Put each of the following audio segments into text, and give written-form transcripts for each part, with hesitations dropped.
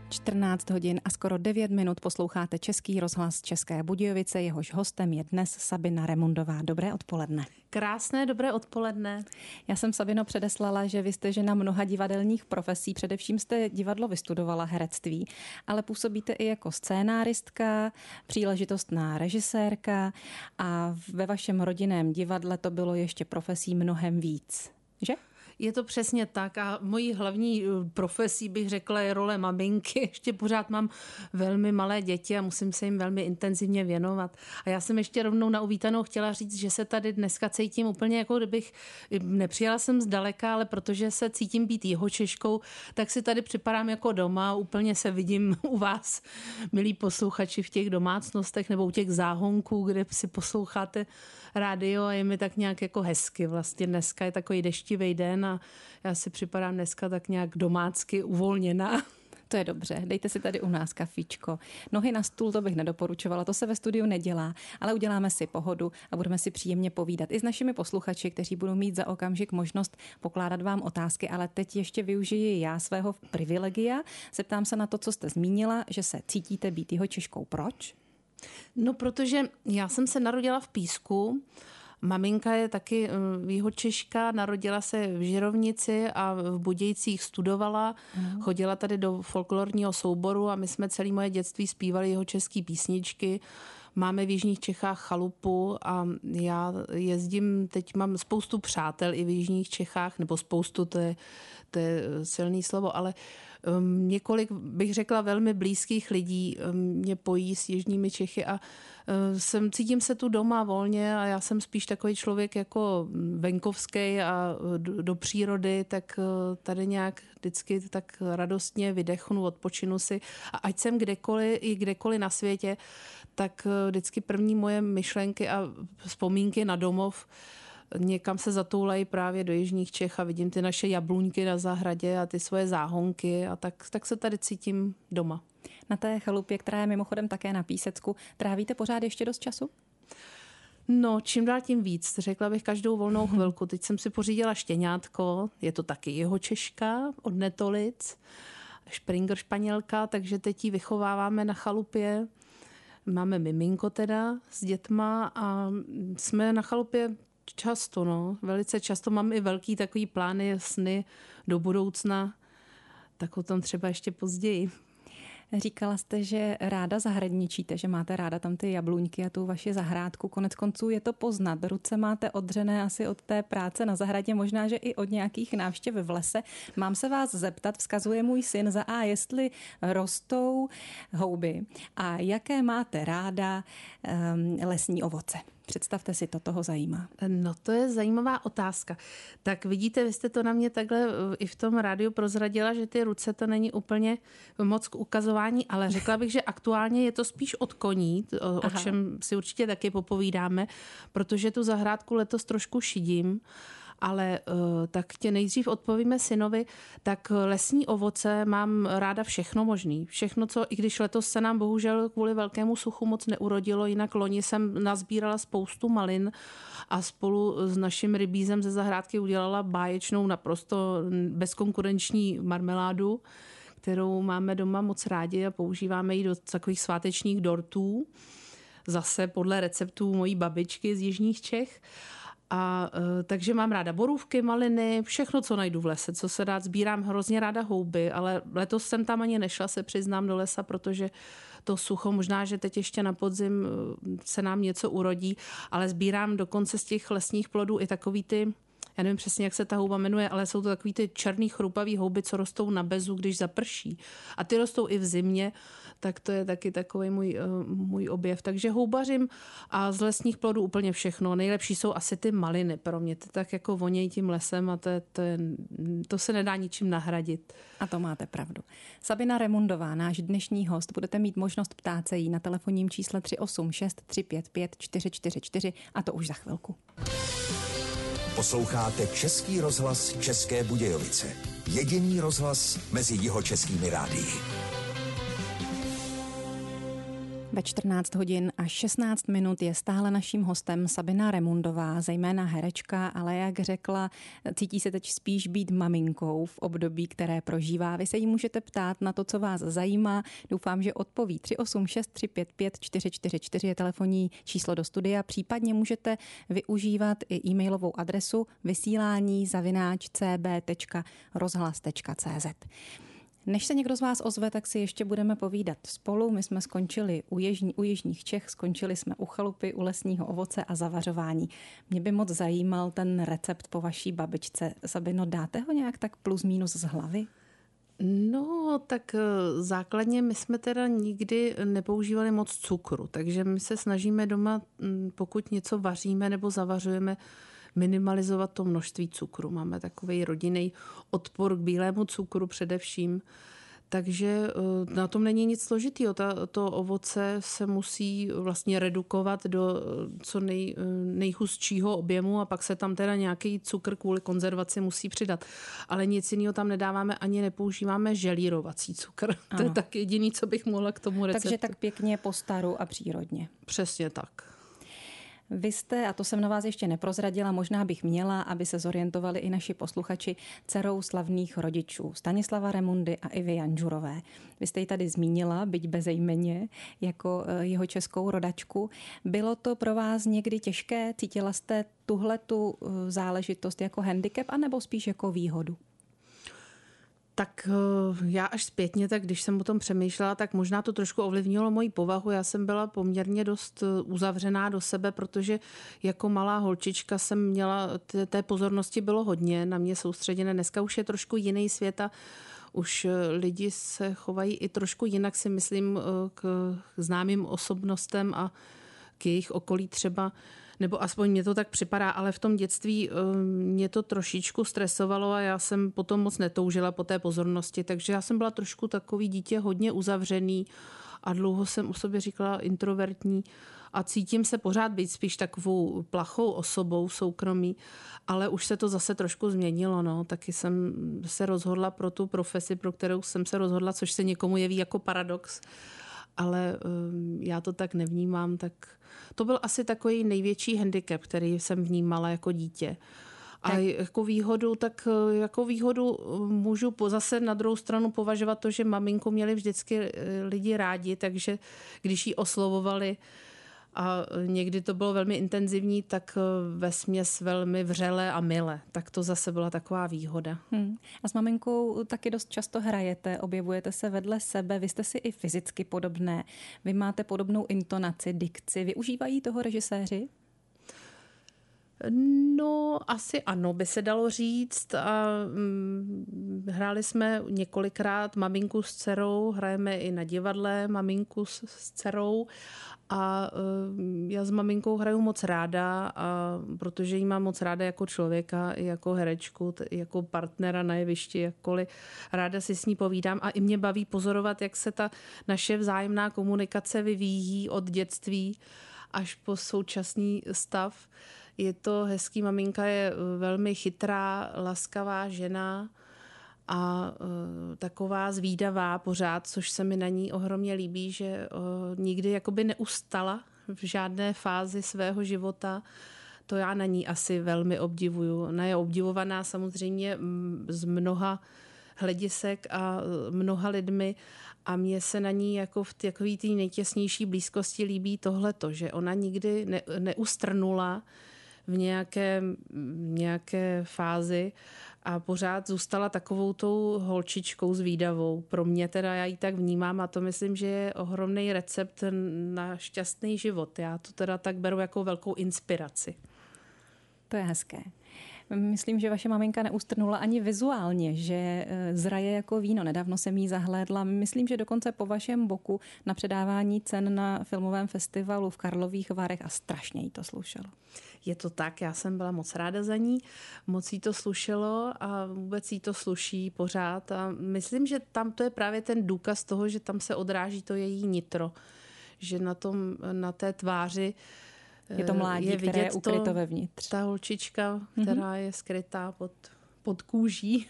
14 hodin a skoro 9 minut posloucháte Český rozhlas České Budějovice, jehož hostem je dnes Sabina Remundová. Dobré odpoledne. Krásné dobré odpoledne. Já jsem, Sabino, předeslala, že vy jste žena mnoha divadelních profesí, především jste divadlo vystudovala, herectví, ale působíte i jako scénáristka, příležitostná režisérka a ve vašem rodinném divadle to bylo ještě profesí mnohem víc, že? Je to přesně tak a mojí hlavní profesí, bych řekla, je role maminky. Ještě pořád mám velmi malé děti a musím se jim velmi intenzivně věnovat. A já jsem ještě rovnou na uvítanou chtěla říct, že se tady dneska cítím úplně jako kdybych, nepřijela jsem zdaleka, ale protože se cítím být Jihočeškou, tak si tady připadám jako doma. Úplně se vidím u vás, milí posluchači, v těch domácnostech nebo u těch záhonků, kde si posloucháte rádio a je mi tak nějak jako hezky. Vlastně dneska je takový deštivý den a já si připadám dneska tak nějak domácky uvolněná. To je dobře, dejte si tady u nás kafíčko. Nohy na stůl, to bych nedoporučovala, to se ve studiu nedělá, ale uděláme si pohodu a budeme si příjemně povídat i s našimi posluchači, kteří budou mít za okamžik možnost pokládat vám otázky, ale teď ještě využiji já svého privilegia. Zeptám se na to, co jste zmínila, že se cítíte být Jihočeškou. Proč? No, protože já jsem se narodila v Písku. Maminka je taky Jihočeška, narodila se v Žirovnici a v Budějcích studovala. Chodila tady do folklorního souboru a my jsme celé moje dětství zpívali jihočeský písničky. Máme v jižních Čechách chalupu a já jezdím, teď mám spoustu přátel i v jižních Čechách, nebo spoustu, to je silný slovo, ale několik, bych řekla, velmi blízkých lidí mě pojí s jižními Čechy a cítím se tu doma volně a já jsem spíš takový člověk jako venkovský a do přírody, tak tady nějak vždycky tak radostně vydechnu, odpočinu si a ať jsem kdekoliv na světě, tak vždycky první moje myšlenky a vzpomínky na domov někam se zatoulají právě do jižních Čech a vidím ty naše jabluňky na zahradě a ty svoje záhonky a tak se tady cítím doma. Na té chalupě, která je mimochodem také na Písecku, trávíte pořád ještě dost času? No, čím dál tím víc. Řekla bych každou volnou chvilku. Teď jsem si pořídila štěňátko, je to taky Jihočeška od Netolic, Springer Španělka, takže teď ji vychováváme na chalupě. Máme miminko teda s dětma a jsme na chalupě často, velice často. Mám i velký takový plány, sny do budoucna, tak o tom třeba ještě později. Říkala jste, že ráda zahradničíte, že máte ráda tam ty jabluňky a tu vaši zahrádku. Konec konců je to poznat. Ruce máte odřené asi od té práce na zahradě, možná, že i od nějakých návštěv v lese. Mám se vás zeptat, vzkazuje můj syn za A, jestli rostou houby a jaké máte ráda lesní ovoce. Představte si, to toho zajímá. No, to je zajímavá otázka. Tak vidíte, vy jste to na mě takhle i v tom rádiu prozradila, že ty ruce to není úplně moc k ukazování, ale řekla bych, že aktuálně je to spíš od koní, o čem si určitě taky popovídáme, protože tu zahrádku letos trošku šidím. Ale tak tě nejdřív odpovíme synovi, tak lesní ovoce mám ráda všechno možný. Všechno, co, i když letos se nám bohužel kvůli velkému suchu moc neurodilo, jinak loni jsem nazbírala spoustu malin a spolu s naším rybízem ze zahrádky udělala báječnou, naprosto bezkonkurenční marmeládu, kterou máme doma moc rádi a používáme ji do takových svátečních dortů. Zase podle receptů mojí babičky z jižních Čech. A takže mám ráda borůvky, maliny, všechno, co najdu v lese, co se dá. Sbírám hrozně ráda houby, ale letos jsem tam ani nešla, se přiznám, do lesa, protože to sucho, možná, že teď ještě na podzim se nám něco urodí, ale sbírám dokonce z těch lesních plodů i takový ty, já nevím přesně, jak se ta houba jmenuje, ale jsou to takový ty černý chrupavý houby, co rostou na bezu, když zaprší. A ty rostou i v zimě, tak to je taky takový můj objev. Takže houbařím a z lesních plodů úplně všechno. Nejlepší jsou asi ty maliny pro mě. Ty tak jako vonějí tím lesem a to se nedá ničím nahradit. A to máte pravdu. Sabina Remundová, náš dnešní host, budete mít možnost ptát se jí na telefonním čísle 386 355 444 a to už za chvilku. Posloucháte Český rozhlas České Budějovice. Jediný rozhlas mezi jihočeskými rádii. Ve 14 hodin a 16 minut je stále naším hostem Sabina Remundová, zejména herečka, ale jak řekla, cítí se teď spíš být maminkou v období, které prožívá. Vy se jí můžete ptát na to, co vás zajímá. Doufám, že odpoví. 386 355 444 je telefonní číslo do studia. Případně můžete využívat i e-mailovou adresu vysílání@cb.rozhlas.cz. Než se někdo z vás ozve, tak si ještě budeme povídat spolu. My jsme skončili u jižních Čech, skončili jsme u chalupy, u lesního ovoce a zavařování. Mě by moc zajímal ten recept po vaší babičce. Sabino, dáte ho nějak tak plus minus z hlavy? No, tak základně my jsme teda nikdy nepoužívali moc cukru, takže my se snažíme doma, pokud něco vaříme nebo zavařujeme, minimalizovat to množství cukru. Máme takový rodinný odpor k bílému cukru především, takže na tom není nic složitýho. To ovoce se musí vlastně redukovat do co nejhustšího objemu a pak se tam teda nějaký cukr kvůli konzervaci musí přidat. Ale nic jiného tam nedáváme, ani nepoužíváme želírovací cukr. Ano. To je tak jediný, co bych mohla k tomu receptu. Takže tak pěkně po staru a přírodně. Přesně tak. Vy jste, a to jsem na vás ještě neprozradila, možná bych měla, aby se zorientovali i naši posluchači, dcerou slavných rodičů Stanislava Remundy a Ivy Janžurové. Vy jste ji tady zmínila, byť bezejmenně, jako jeho českou rodačku. Bylo to pro vás někdy těžké? Cítila jste tuhletu záležitost jako handicap, anebo spíš jako výhodu? Tak já až zpětně, tak když jsem o tom přemýšlela, tak možná to trošku ovlivnilo moji povahu. Já jsem byla poměrně dost uzavřená do sebe, protože jako malá holčička jsem měla, té pozornosti bylo hodně na mě soustředěné. Dneska už je trošku jiný svět a už lidi se chovají i trošku jinak, si myslím, k známým osobnostem a k jejich okolí třeba, nebo aspoň mě to tak připadá, ale v tom dětství mě to trošičku stresovalo a já jsem potom moc netoužila po té pozornosti, takže já jsem byla trošku takový dítě hodně uzavřený a dlouho jsem o sobě říkala introvertní a cítím se pořád být spíš takovou plachou osobou soukromí, ale už se to zase trošku změnilo. No. Taky jsem se rozhodla pro tu profesi, pro kterou jsem se rozhodla, což se někomu jeví jako paradox, ale já to tak nevnímám, tak to byl asi takový největší handicap, který jsem vnímala jako dítě. A jako výhodu můžu zase na druhou stranu považovat to, že maminku měli vždycky lidi rádi, takže když ji oslovovali a někdy to bylo velmi intenzivní, tak vesměs velmi vřele a mile. Tak to zase byla taková výhoda. A s maminkou taky dost často hrajete, objevujete se vedle sebe, vy jste si i fyzicky podobné. Vy máte podobnou intonaci, dikci. Využívají toho režiséři? No, asi ano, by se dalo říct. A hráli jsme několikrát maminku s dcerou, hrajeme i na divadle maminku s dcerou a já s maminkou hraju moc ráda, protože jí mám moc ráda jako člověka, i jako herečku, i jako partnera na jevišti, jakkoliv ráda si s ní povídám a i mě baví pozorovat, jak se ta naše vzájemná komunikace vyvíjí od dětství až po současný stav. Je to hezký, maminka je velmi chytrá, laskavá žena a taková zvídavá pořád, což se mi na ní ohromně líbí, že nikdy jakoby neustala v žádné fázi svého života. To já na ní asi velmi obdivuju. Ona je obdivovaná samozřejmě z mnoha hledisek a mnoha lidmi a mně se na ní jako v takové té nejtěsnější blízkosti líbí tohleto, že ona nikdy neustrnula v nějaké fázi a pořád zůstala takovou tou holčičkou zvídavou. Pro mě teda, já ji tak vnímám a to myslím, že je ohromný recept na šťastný život. Já to teda tak beru jako velkou inspiraci. To je hezké. Myslím, že vaše maminka neustrnula ani vizuálně, že zraje jako víno. Nedávno jsem jí zahlédla. Myslím, že dokonce po vašem boku na předávání cen na filmovém festivalu v Karlových Varech a strašně jí to slušelo. Je to tak, já jsem byla moc ráda za ní, moc jí to slušelo a vůbec jí to sluší pořád a myslím, že tam to je právě ten důkaz toho, že tam se odráží to její nitro, že na té tváři je to mládí, je vidět, které je ukryto vevnitř. Ta holčička, která je skrytá pod kůží.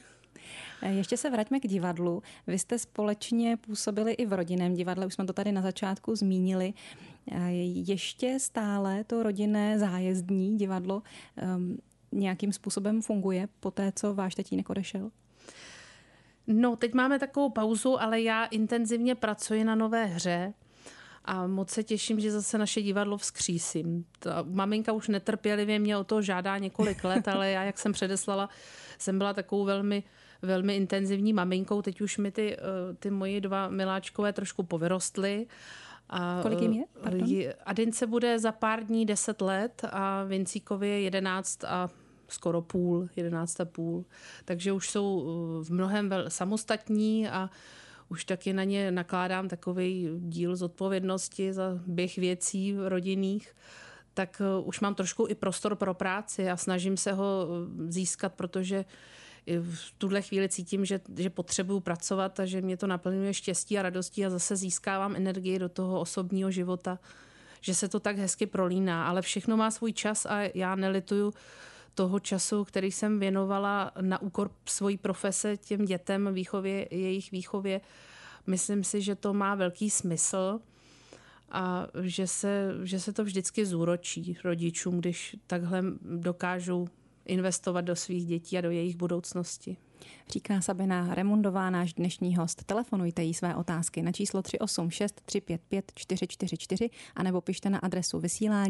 Ještě se vraťme k divadlu. Vy jste společně působili i v rodinném divadle, už jsme to tady na začátku zmínili. Ještě stále to rodinné zájezdní divadlo nějakým způsobem funguje po té, co váš tatínek odešel? No, teď máme takovou pauzu, ale já intenzivně pracuji na nové hře a moc se těším, že zase naše divadlo vzkřísím. Ta maminka už netrpělivě mě o to žádá několik let, ale já, jak jsem předeslala, jsem byla takovou velmi, velmi intenzivní maminkou. Teď už mi ty moji 2 miláčkové trošku povyrostly. A kolik jim je? Pardon? Adince bude za pár dní 10 let a Vincíkovi je 11 a skoro 11,5. Takže už jsou v mnohem samostatní a už taky na ně nakládám takový díl zodpovědnosti za běh věcí rodinných. Tak už mám trošku i prostor pro práci a snažím se ho získat, protože v tuhle chvíli cítím, že potřebuju pracovat a že mě to naplňuje štěstí a radostí a zase získávám energii do toho osobního života, že se to tak hezky prolíná, ale všechno má svůj čas a já nelituju toho času, který jsem věnovala na úkor svojí profese těm dětem, jejich výchově. Myslím si, že to má velký smysl a že se to vždycky zúročí rodičům, když takhle dokážou investovat do svých dětí a do jejich budoucnosti. Říká Sabina Remundová, náš dnešní host. Telefonujte jí své otázky na číslo 386 355 444 anebo pište na adresu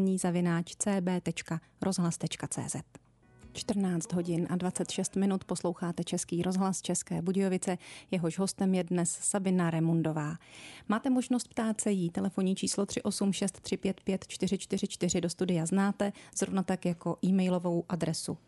vysílání@cb.rozhlas.cz. 14 hodin a 26 minut posloucháte Český rozhlas České Budějovice. Jehož hostem je dnes Sabina Remundová. Máte možnost ptát se jí. Telefonní číslo 386 355 444 do studia znáte, zrovna tak jako e-mailovou adresu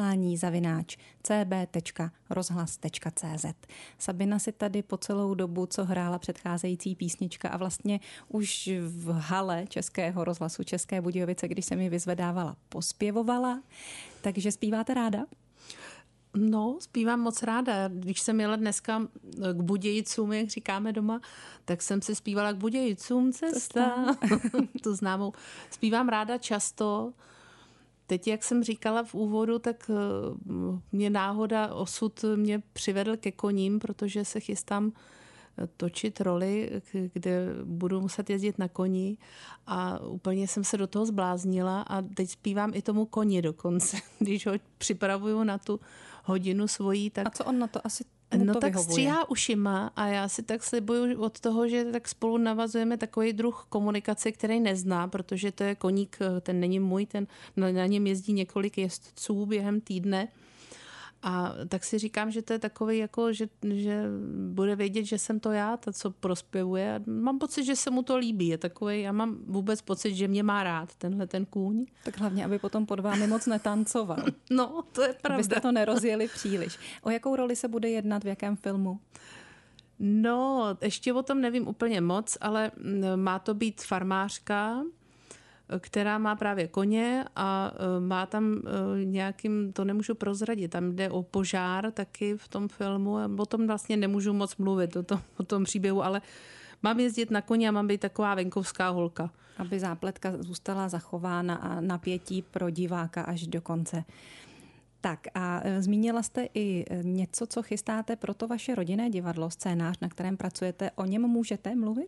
vysílání@cb.rozhlas.cz. Sabina si tady po celou dobu, co hrála předcházející písnička a vlastně už v hale Českého rozhlasu České Budějovice, když jsem ji vyzvedávala, pospěvovala. Takže zpíváte ráda? No, zpívám moc ráda. Když jsem jela dneska k Budějicům, jak říkáme doma, tak jsem si zpívala k Budějicům cesta. Tu známou. Zpívám ráda často. Teď, jak jsem říkala v úvodu, tak mě náhoda, osud mě přivedl ke koním, protože se chystám točit roli, kde budu muset jezdit na koni a úplně jsem se do toho zbláznila a teď zpívám i tomu koni dokonce, když ho připravuju na tu hodinu svojí. Tak... A co on na to asi tak stříhá ušima a já si tak slibuju od toho, že tak spolu navazujeme takový druh komunikace, který nezná, protože to je koník, ten není můj, na něm jezdí několik jezdců během týdne. A tak si říkám, že to je takový, jako, že bude vědět, že jsem to já, ta, co prospěvuje. A mám pocit, že se mu to líbí. Je takový, já mám vůbec pocit, že mě má rád ten kůň. Tak hlavně, aby potom pod vámi moc netancoval. No, to je pravda. Abyste to nerozjeli příliš. O jakou roli se bude jednat, v jakém filmu? No, ještě o tom nevím úplně moc, ale má to být farmářka, která má právě koně a má tam nějakým, to nemůžu prozradit, tam jde o požár taky v tom filmu a o tom vlastně nemůžu moc mluvit, o tom příběhu, ale mám jezdit na koni a mám být taková venkovská holka. Aby zápletka zůstala zachována a napětí pro diváka až do konce. Tak a zmínila jste i něco, co chystáte pro to vaše rodinné divadlo, scénář, na kterém pracujete. O něm můžete mluvit?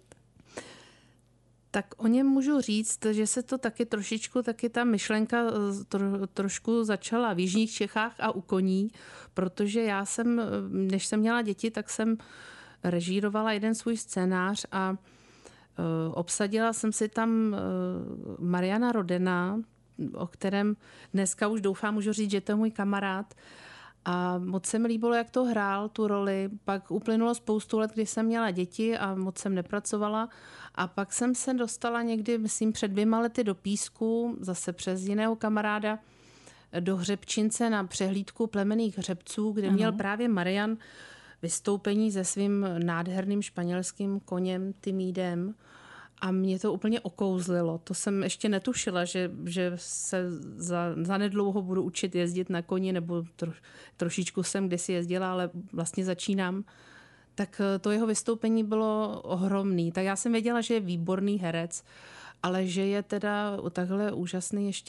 Tak o něm můžu říct, že se to taky ta myšlenka trošku začala v jižních Čechách a u koní, protože já jsem, než jsem měla děti, tak jsem režírovala jeden svůj scénář a obsadila jsem si tam Mariana Rodena, o kterém dneska už doufám, můžu říct, že to je můj kamarád. A moc se mi líbilo, jak to hrál, tu roli. Pak uplynulo spoustu let, kdy jsem měla děti a moc jsem nepracovala. A pak jsem se dostala někdy, myslím, před 2 lety do Písku, zase přes jiného kamaráda, do Hřebčince na přehlídku plemenných hřebců, kde měl právě Marian vystoupení se svým nádherným španělským koněm Timídem. A mě to úplně okouzlilo. To jsem ještě netušila, že se za nedlouho budu učit jezdit na koni, nebo trošičku jsem kdysi jezdila, ale vlastně začínám. Tak to jeho vystoupení bylo ohromný. Tak já jsem věděla, že je výborný herec, ale že je teda takhle úžasný ještě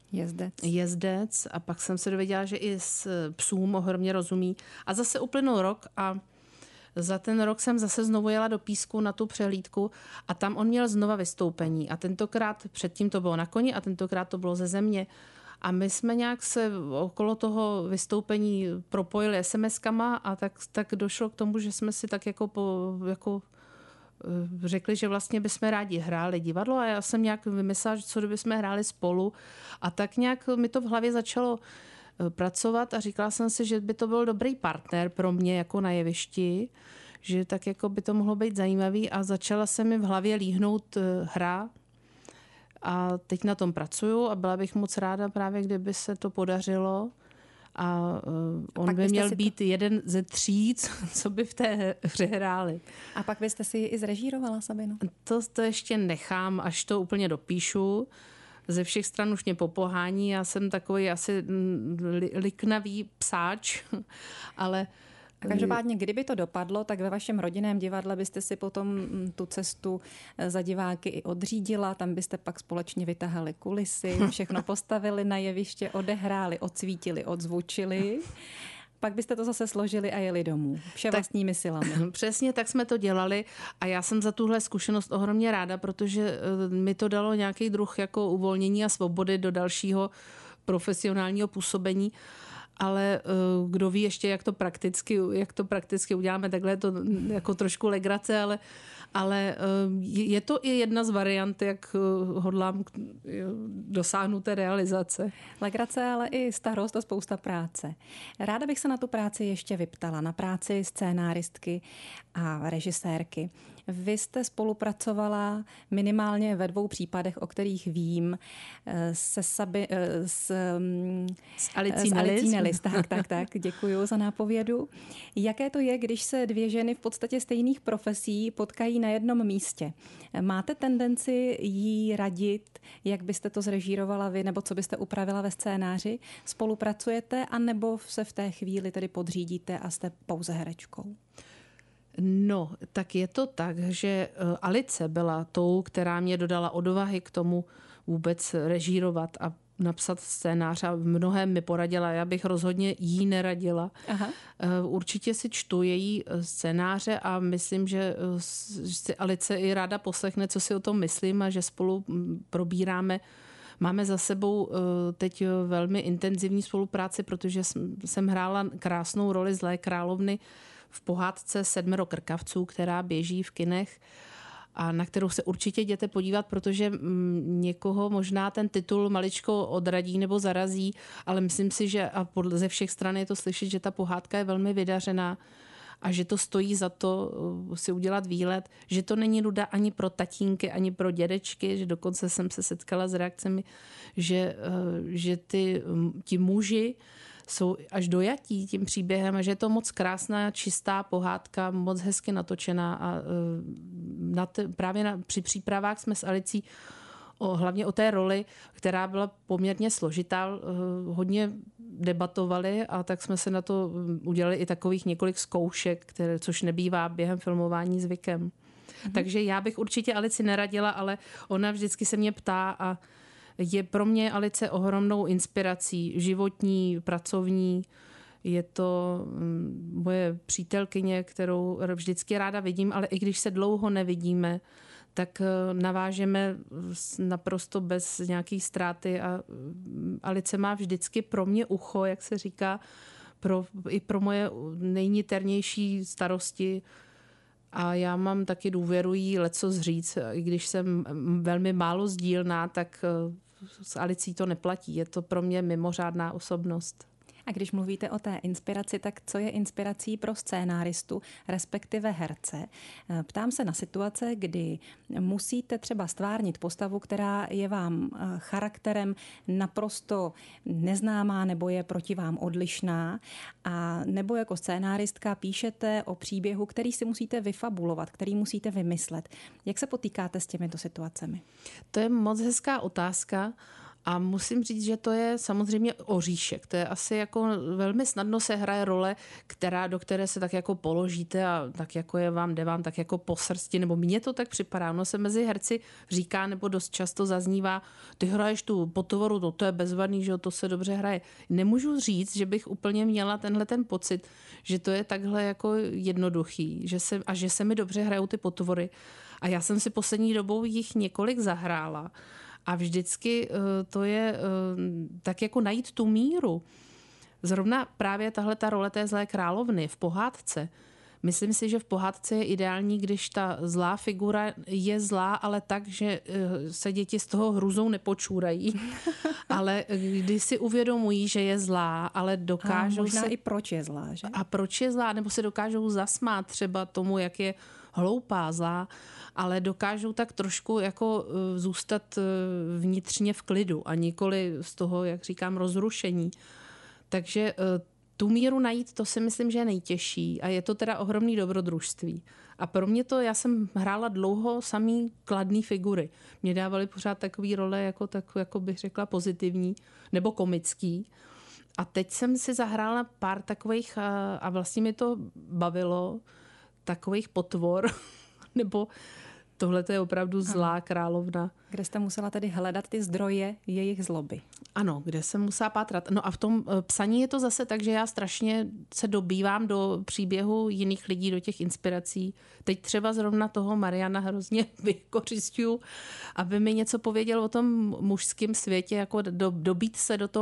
jezdec a pak jsem se dověděla, že i s psům ohromně rozumí. A zase uplynul rok a za ten rok jsem zase znovu jela do Písku na tu přehlídku a tam on měl znova vystoupení. A tentokrát, předtím to bylo na koni a tentokrát to bylo ze země. A my jsme nějak se okolo toho vystoupení propojili SMS-kama a tak došlo k tomu, že jsme si tak jako řekli, že vlastně bychom rádi hráli divadlo a já jsem nějak vymyslela, že co kdybychom hráli spolu a tak nějak mi to v hlavě začalo pracovat a říkala jsem si, že by to byl dobrý partner pro mě jako na jevišti, že tak jako by to mohlo být zajímavý a začala se mi v hlavě líhnout hra a teď na tom pracuju a byla bych moc ráda právě, kdyby se to podařilo a on by měl být jeden ze 3, co by v té hře hráli. A pak byste si ji i zrežírovala, Sabino? To ještě nechám, až to úplně dopíšu. Ze všech stran už mě popohání, já jsem takový asi liknavý psáč, ale... A každopádně, kdyby to dopadlo, tak ve vašem rodinném divadle byste si potom tu cestu za diváky i odřídila, tam byste pak společně vytahali kulisy, všechno postavili na jeviště, odehráli, odsvítili, odzvučili. Pak byste to zase složili a jeli domů. Vše vlastními silami. Přesně tak jsme to dělali a já jsem za tuhle zkušenost ohromně ráda, protože mi to dalo nějaký druh jako uvolnění a svobody do dalšího profesionálního působení. Ale kdo ví ještě, jak to prakticky uděláme, takhle je to jako trošku legrace, ale je to i jedna z variant, jak hodlám dosáhnout té realizace. Legrace, ale i starost a spousta práce. Ráda bych se na tu práci ještě vyptala, na práci scénáristky a režisérky. Vy jste spolupracovala minimálně ve 2 případech, o kterých vím, s Alicí Nellis. Tak, děkuju za nápovědu. Jaké to je, když se 2 ženy v podstatě stejných profesí potkají na jednom místě? Máte tendenci jí radit, jak byste to zrežírovala vy, nebo co byste upravila ve scénáři? Spolupracujete, anebo se v té chvíli tedy podřídíte a jste pouze herečkou? No, tak je to tak, že Alice byla tou, která mě dodala odvahy k tomu vůbec režírovat a napsat scénář a v mnohém mi poradila. Já bych rozhodně jí neradila. Aha. Určitě si čtu její scénáře a myslím, že si Alice i ráda poslechne, co si o tom myslím a že spolu probíráme. Máme za sebou teď velmi intenzivní spolupráci, protože jsem hrála krásnou roli zlé královny v pohádce 7 krkavců, která běží v kinech a na kterou se určitě jděte podívat, protože někoho možná ten titul maličko odradí nebo zarazí, ale myslím si, že a ze všech stran je to slyšet, že ta pohádka je velmi vydařená a že to stojí za to si udělat výlet, že to není nuda ani pro tatínky, ani pro dědečky, že dokonce jsem se setkala s reakcemi, že ti muži jsou až dojatí tím příběhem a že je to moc krásná, čistá pohádka, moc hezky natočená a při přípravách jsme s Alicí hlavně o té roli, která byla poměrně složitá, hodně debatovali a tak jsme se na to udělali i takových několik zkoušek, což nebývá během filmování zvykem. Takže já bych určitě Alici neradila, ale ona vždycky se mě ptá a je pro mě Alice ohromnou inspirací, životní, pracovní. Je to moje přítelkyně, kterou vždycky ráda vidím, ale i když se dlouho nevidíme, tak navážeme naprosto bez nějaký ztráty a Alice má vždycky pro mě ucho, jak se říká, i pro moje nejniternější starosti a já mám taky důvěru jí lecos říct, i když jsem velmi málo sdílná, tak s Alicí to neplatí. Je to pro mě mimořádná osobnost. A když mluvíte o té inspiraci, tak co je inspirací pro scénáristu, respektive herce? Ptám se na situace, kdy musíte třeba stvárnit postavu, která je vám charakterem naprosto neznámá nebo je proti vám odlišná, a nebo jako scénáristka píšete o příběhu, který si musíte vyfabulovat, který musíte vymyslet. Jak se potýkáte s těmito situacemi? To je moc hezká otázka. A musím říct, že to je samozřejmě oříšek. To je asi jako velmi snadno se hraje role, do které se tak jako položíte a tak jako jde vám tak jako po srsti, nebo mně to tak připadá. Ono se mezi herci říká, nebo dost často zaznívá, ty hraješ tu potvoru, to je bezvadný, že to se dobře hraje. Nemůžu říct, že bych úplně měla tenhle ten pocit, že to je takhle jako jednoduchý, že se mi dobře hrajou ty potvory. A já jsem si poslední dobou jich několik zahrála. A vždycky to je tak jako najít tu míru. Zrovna právě tahle ta role té zlé královny v pohádce. Myslím si, že v pohádce je ideální, když ta zlá figura je zlá, ale tak, že se děti z toho hrůzou nepočůrají. Ale když si uvědomují, že je zlá, ale dokážou možná i proč je zlá, že? A proč je zlá, nebo se dokážou zasmát třeba tomu, jak je hloupá, zlá, ale dokážou tak trošku jako zůstat vnitřně v klidu a nikoli z toho, jak říkám, rozrušení. Takže tu míru najít, to si myslím, že je nejtěžší a je to teda ohromný dobrodružství. A pro mě to, já jsem hrála dlouho samý kladný figury. Mě dávaly pořád takový role, jako bych řekla, pozitivní nebo komický. A teď jsem si zahrála pár takových a vlastně mi to bavilo, takových potvor, nebo tohle to je opravdu zlá královna. Kde jste musela tedy hledat ty zdroje jejich zloby. Ano, kde jsem musela pátrat. No a v tom psaní je to zase tak, že já strašně se dobývám do příběhu jiných lidí, do těch inspirací. Teď třeba zrovna toho Mariana hrozně vykořisťuju, aby mi něco pověděl o tom mužském světě, jako dobít se do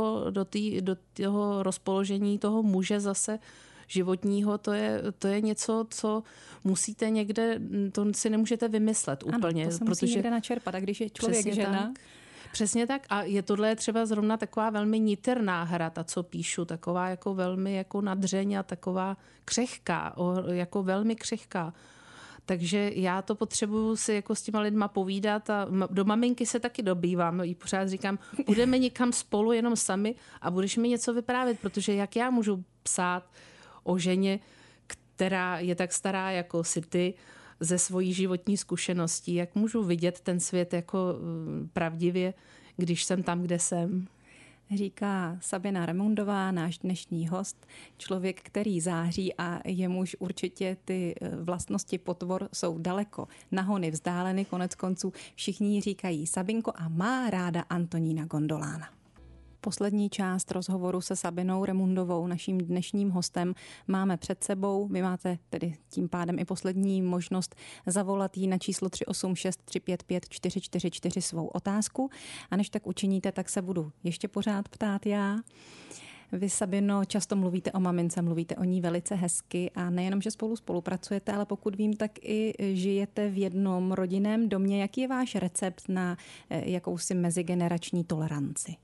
toho rozpoložení toho muže zase životního, to je něco, co musíte někde, to si nemůžete vymyslet úplně. Ano, to se musí někde načerpat. A když je člověk žena... Přesně tak. A je tohle třeba zrovna taková velmi niterná hra, ta, co píšu, taková jako velmi jako nadřeň a taková křehká, jako velmi křehká. Takže já to potřebuju si jako s těma lidma povídat a do maminky se taky dobývám. Jí pořád říkám, budeme někam spolu jenom sami a budeš mi něco vyprávět, protože jak já můžu psát o ženě, která je tak stará jako si ty, ze svojí životní zkušeností, jak můžu vidět ten svět jako pravdivě, když jsem tam, kde jsem. Říká Sabina Remundová, náš dnešní host, člověk, který září a jemuž určitě ty vlastnosti potvor jsou daleko nahony vzdáleny, konec konců všichni jí říkají Sabinko a má ráda Antonína Gondolána. Poslední část rozhovoru se Sabinou Remundovou, naším dnešním hostem, máme před sebou. Vy máte tedy tím pádem i poslední možnost zavolat jí na číslo 386 355 444 svou otázku. A než tak učiníte, tak se budu ještě pořád ptát já. Vy, Sabino, často mluvíte o mamince, mluvíte o ní velice hezky a nejenom, že spolupracujete, ale pokud vím, tak i žijete v jednom rodinném domě. Jaký je váš recept na jakousi mezigenerační toleranci?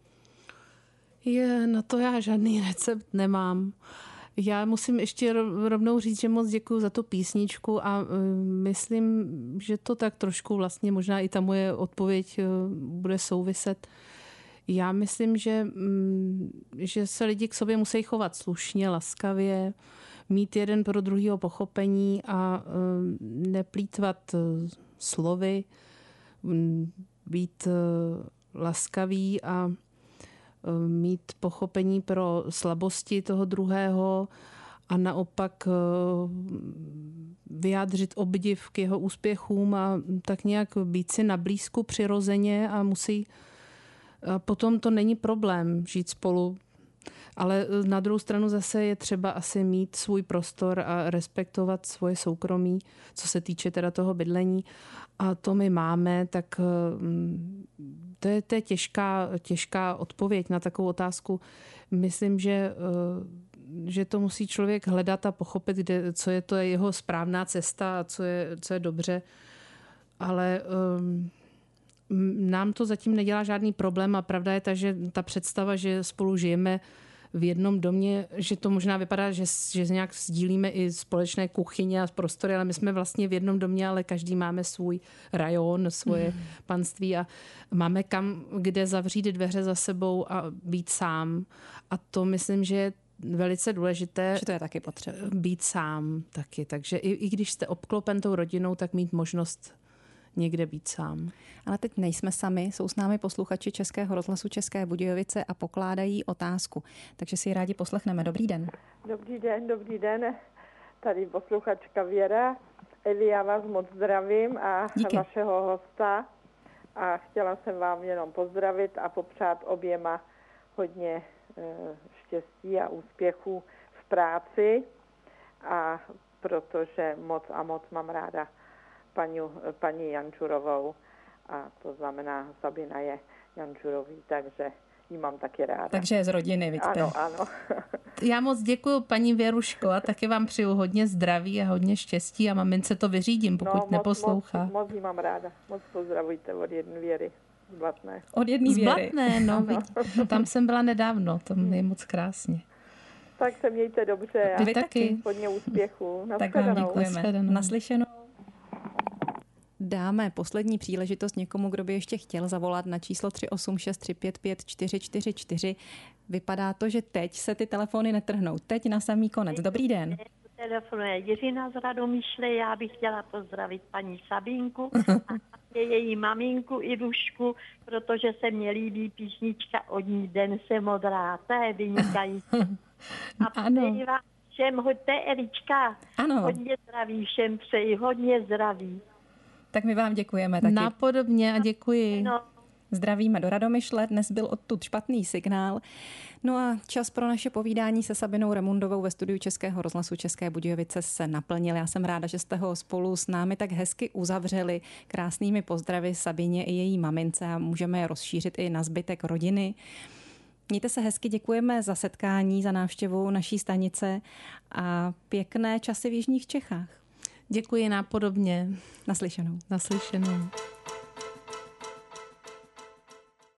Na to já žádný recept nemám. Já musím ještě rovnou říct, že moc děkuju za tu písničku a myslím, že to tak trošku vlastně možná i ta moje odpověď bude souviset. Já myslím, že se lidi k sobě musí chovat slušně, laskavě, mít jeden pro druhýho pochopení a neplýtvat slovy, být laskavý a mít pochopení pro slabosti toho druhého a naopak vyjádřit obdiv k jeho úspěchům a tak nějak být si na blízku přirozeně a potom to není problém žít spolu. Ale na druhou stranu zase je třeba asi mít svůj prostor a respektovat svoje soukromí, co se týče teda toho bydlení. A to my máme, tak to je těžká odpověď na takovou otázku. Myslím, že to musí člověk hledat a pochopit, co je to jeho správná cesta a co je dobře. Ale nám to zatím nedělá žádný problém a pravda je ta, že ta představa, že spolu žijeme v jednom domě, že to možná vypadá, že nějak sdílíme i společné kuchyně a prostory, ale my jsme vlastně v jednom domě, ale každý máme svůj rajon, svoje panství a máme kde zavřít dveře za sebou a být sám. A to myslím, že je velice důležité. Že to je taky potřeba. Být sám taky. Takže i když jste obklopen tou rodinou, tak mít možnost někde být sám. Ale teď nejsme sami, jsou s námi posluchači Českého rozhlasu České Budějovice a pokládají otázku. Takže si ji rádi poslechneme. Dobrý den. Dobrý den. Tady posluchačka Věra. Evi, já vás moc zdravím a díky. Vašeho hosta. A chtěla jsem vám jenom pozdravit a popřát oběma hodně štěstí a úspěchů v práci. A protože moc mám ráda paní Jančurovou. A to znamená, Sabina je Jančurový, takže ji mám taky ráda. Takže je z rodiny, vidíte. Ano. Já moc děkuji, paní Věruško, a taky vám přeju hodně zdraví a hodně štěstí a mamince to vyřídím, pokud neposlouchá. Moc ji mám ráda. Moc pozdravujte od jedné Věry z Blatné. Od jedné Věry. Z Blatné, no. Tam jsem byla nedávno, tam je moc krásně. Tak se mějte dobře a vy taky. hodně úspěchů. Tak vám děkujeme. Naslyšenou. Dáme poslední příležitost někomu, kdo by ještě chtěl zavolat na číslo 386 355 444. Vypadá to, že teď se ty telefony netrhnou. Teď na samý konec. Dobrý den. Telefonuje Jiřina z Radomyšle, já bych chtěla pozdravit paní Sabínku a její maminku Ivušku, protože se mně líbí písnička Od ní den se modrá, to je vynikající. A přeji vám všem, hoďte Elička, hodně zdraví všem přeji, hodně zdraví. Tak my vám děkujeme taky. Napodobně a děkuji. No. Zdravíme do Radomyšle, dnes byl odtud špatný signál. No a čas pro naše povídání se Sabinou Remundovou ve studiu Českého rozhlasu České Budějovice se naplnil. Já jsem ráda, že jste ho spolu s námi tak hezky uzavřeli krásnými pozdravy Sabině i její mamince a můžeme je rozšířit i na zbytek rodiny. Mějte se hezky, děkujeme za setkání, za návštěvu naší stanice a pěkné časy v jižních Čechách. Děkuji napodobně. Naslyšenou. Naslyšenou.